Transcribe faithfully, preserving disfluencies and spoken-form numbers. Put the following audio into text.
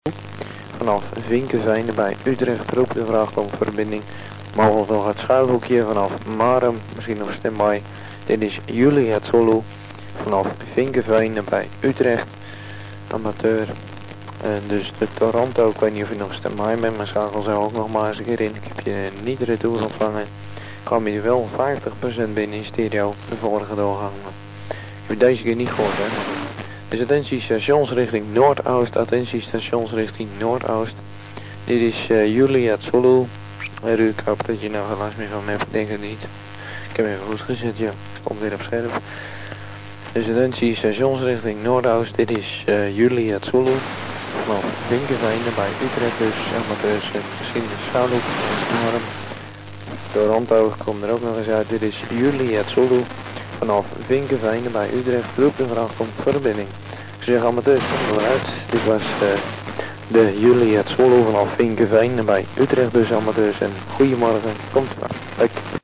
Vanaf Vinkenveen bij Utrecht roept de vraag om verbinding. Mogelijk nog het schuilhoekje vanaf Marum, misschien nog standby. Dit is Juliet Zulu vanaf Vinkenveen bij Utrecht, amateur. En dus de Toronto, ik weet niet of je nog standby bent, maar schakel zo ook nog maar eens een keer in. Ik heb je niet retour ontvangen. Kwam je wel vijftig procent binnen in stereo, de vorige doorgang. Ik heb deze keer niet gehoord, hè. Dus attentie stationsrichting Noordoost, attentie stationsrichting Noordoost. Dit is uh, Juliet Zulu. Hey, ik hoop dat je nou geen last meer van me hebt, ik denk het niet. Ik heb hem even goed gezet, ja. Stond weer op scherp. Dus attentie stationsrichting Noordoost, dit is uh, Juliet Zulu. Vanaf Vinkenveen bij Utrecht, dus amateurs, uh, misschien de schouwhoek, Marum. Toronto komt er ook nog eens uit, dit is Juliet Zulu. Vanaf Vinkenveen bij Utrecht, roept de vraag om verbinding. Ik zeg amateurs, kom eruit. Dit was uh, de Juliet Zulu vanaf Vinkenveen bij Utrecht, dus amateurs. En goedemorgen, komt eruit.